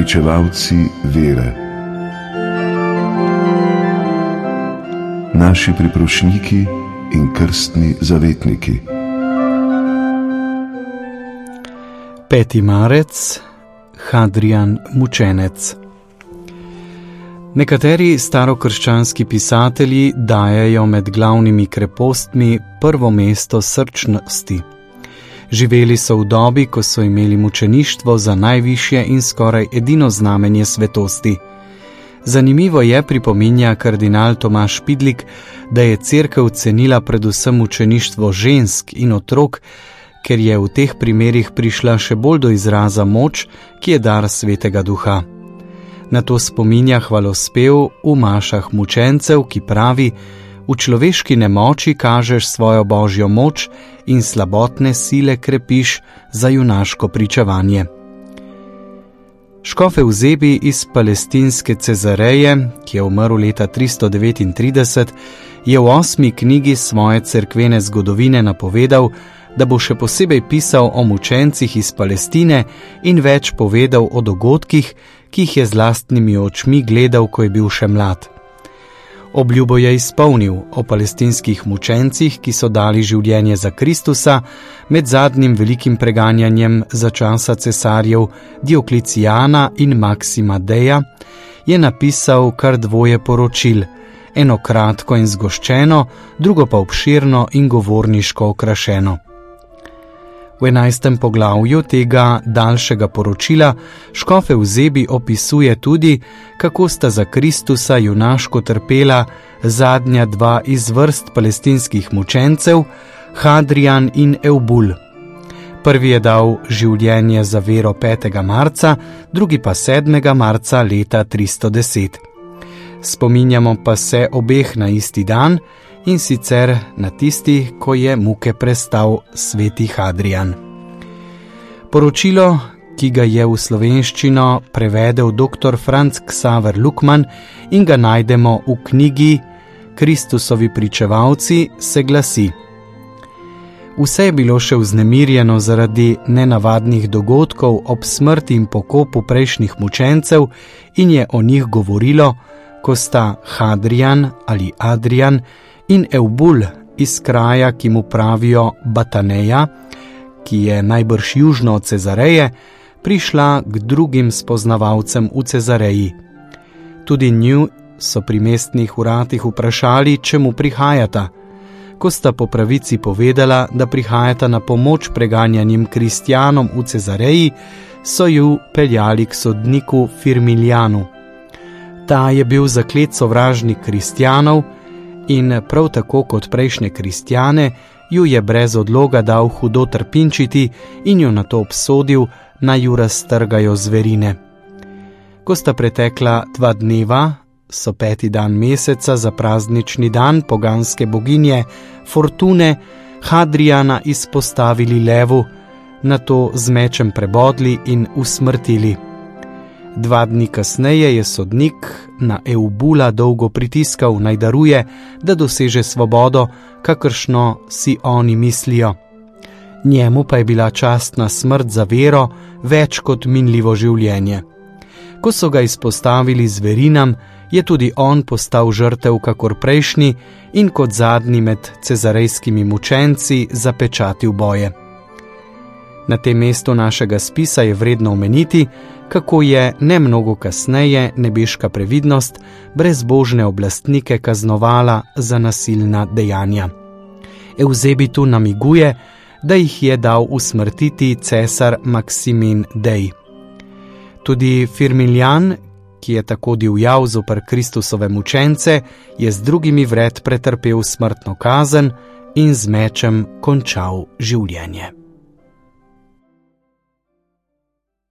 pričevalci vere, naši priprošniki in krstni zavetniki. 5. marec, Hadrian mučenec. Nekateri starokrščanski pisatelji dajejo med glavnimi krepostmi prvo mesto srčnosti. Živeli so v dobi, ko so imeli mučeništvo za najvišje in skoraj edino znamenje svetosti. Zanimivo je, pripominja kardinal Tomaž Pidlik, da je cerkev cenila predvsem mučeništvo žensk in otrok, ker je v teh primerih prišla še bolj do izraza moč, ki je dar Svetega Duha. Na to spominja hvalospev v mašah mučencev, ki pravi: v človeški nemoči kažeš svojo božjo moč in slabotne sile krepiš za junaško pričevanje. Škof Evzebij iz palestinske Cezareje, ki je umrl leta 339, je v 8. knjigi svoje cerkvene zgodovine napovedal, da bo še posebej pisal o mučencih iz Palestine in več povedal o dogodkih, ki jih je z lastnimi očmi gledal, ko je bil še mlad. Obljubo je izpolnil o palestinskih mučencih, ki so dali življenje za Kristusa med zadnjim velikim preganjanjem za časa cesarjev Dioklecijana in Maksimadeja, je napisal kar 2 poročil, eno kratko in zgoščeno, drugo pa obširno in govorniško okrašeno. V 11. poglavju tega daljšega poročila škof Evzebij opisuje tudi, kako sta za Kristusa junaško trpela zadnja 2 iz vrst palestinskih mučencev, Hadrian in Eubul. Prvi je dal življenje za vero 5. marca, drugi pa 7. marca leta 310. Spominjamo pa se obeh na isti dan, in sicer na tisti, ko je muke prestal sveti Hadrian. Poročilo, ki ga je v slovenščino prevedel dr. Franc Ksaver Lukman in ga najdemo v knjigi Kristusovi pričevalci, se glasi: vse je bilo še vznemirjeno zaradi nenavadnih dogodkov ob smrti in pokopu prejšnjih mučencev in je o njih govorilo, ko sta Hadrian ali Adrian in Eubul iz kraja, ki mu pravijo Bataneja, ki je najbrž južno od Cezareje, prišla k drugim spoznavalcem v Cezareji. Tudi nju so pri mestnih uradih vprašali, čemu prihajata. Ko sta po pravici povedala, da prihajata na pomoč preganjanim kristjanom v Cezareji, so ju peljali k sodniku Firmiljanu. Ta je bil zaklet sovražnik kristjanov in prav tako kot prejšnje kristjane ju je brez odloga dal hudo trpinčiti in jo nato obsodil, naj ju raztrgajo zverine. Ko sta pretekla 2 dneva, so 5. dan meseca za praznični dan poganske boginje Fortune Hadriana izpostavili levu, nato z mečem prebodli in usmrtili. 2 dni kasneje je sodnik na Eubula dolgo pritiskal, naj daruje, da doseže svobodo, kakršno si oni mislijo. Njemu pa je bila častna smrt za vero več kot minljivo življenje. Ko so ga izpostavili zverinam, je tudi on postal žrtev kakor prejšnji in kot zadnji med cezarejskimi mučenci zapečatil boje. Na tem mestu našega spisa je vredno omeniti, kako je ne mnogo kasneje nebeška previdnost brezbožne oblastnike kaznovala za nasilna dejanja. Evzebij tu namiguje, da jih je dal usmrtiti cesar Maksimin Dej. Tudi Firmiljan, ki je tako divjal zoper Kristusove mučence, je z drugimi vred pretrpel smrtno kazen in z mečem končal življenje.